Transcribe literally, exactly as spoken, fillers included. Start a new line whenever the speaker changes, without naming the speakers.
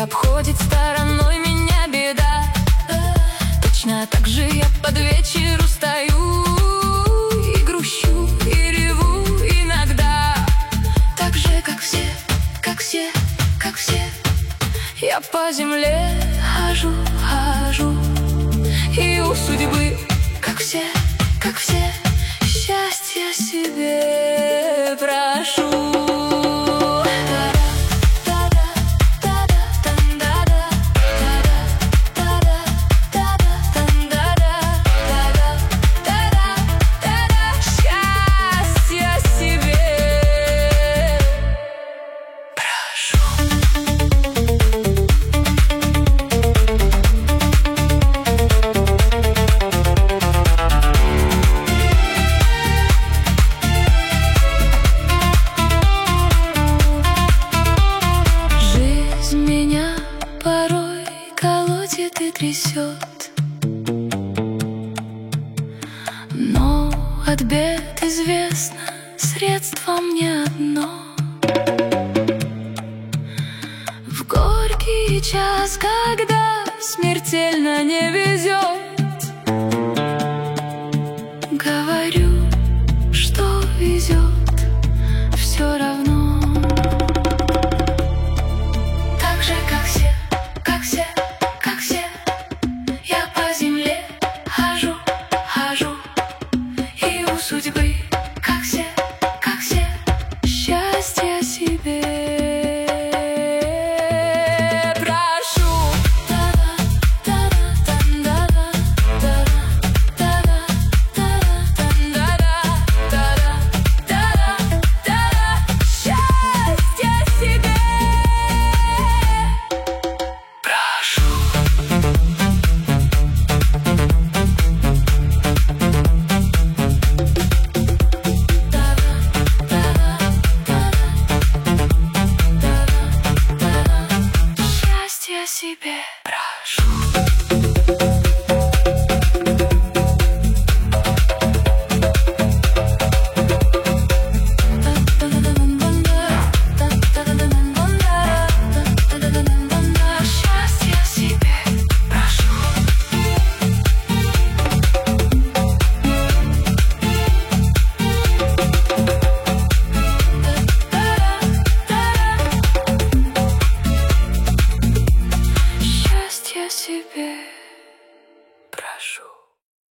обходит стороной меня беда. Точно так же я под вечер устаю и грущу, и реву иногда. Так же, как все, как все, как все. Я по земле хожу, хожу, и у судьбы, как все, как все, счастья себе прошу. И трясет, но от бед известно средство мне одно. В горький час, когда смертельно не везет, говорю, что везет все равно. Так же, как все, как все, как все. Я по земле хожу, хожу, и у судьбы, как все, как все, счастья себе прошу. Счастья себе прошу. Я себе прошу. Счастья себе прошу. Счастья себе.